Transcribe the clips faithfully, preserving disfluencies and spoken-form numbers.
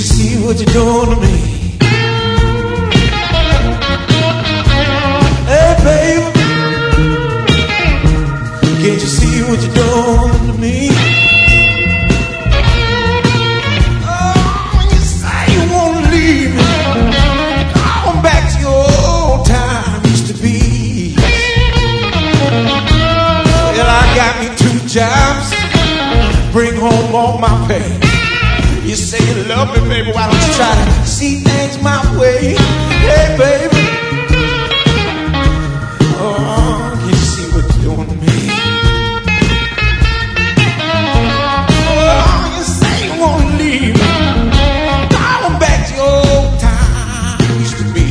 see what you're doing to me? Hey, baby, can't you see what you're doing to me? Oh, when you say you won't leave me, going back to your old time used to be. Well, I got me two jobs, bring home all my pay. You say you love me, baby, why don't you try to see things my way? Hey, baby, oh, can you see what you're doing to me? Oh, you say you won't leave me, going back to your old time used to be.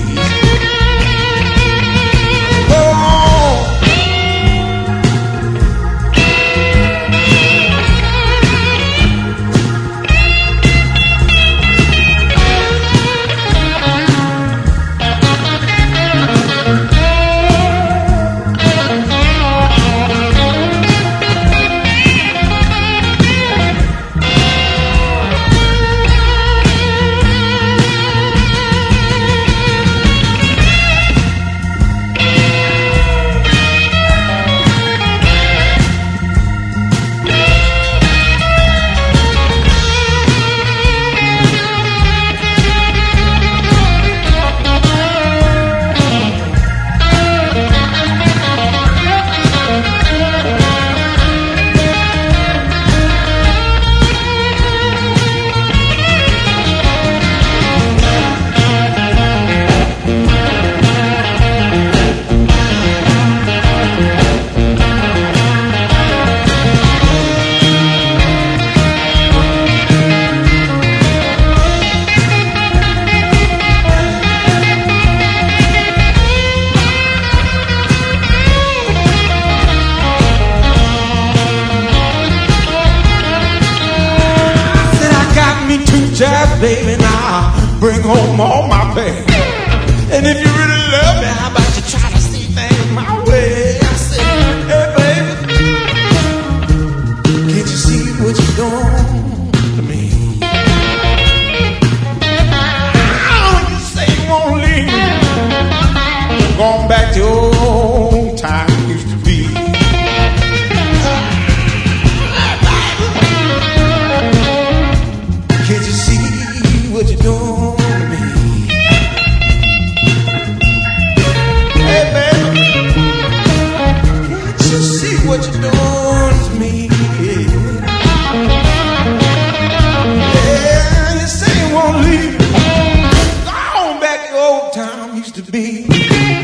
Just baby, now bring home all my pay. And if you really love me, how about you try to see things my way? I said, hey baby, can't you see what you're doing to me? Oh, you say you won't leave me, going back to old time used to be. Can't you see what you're doing to me? Hey, baby, can't you see what you're doing to me? Yeah, you say you won't leave me, go on back to old time used to be.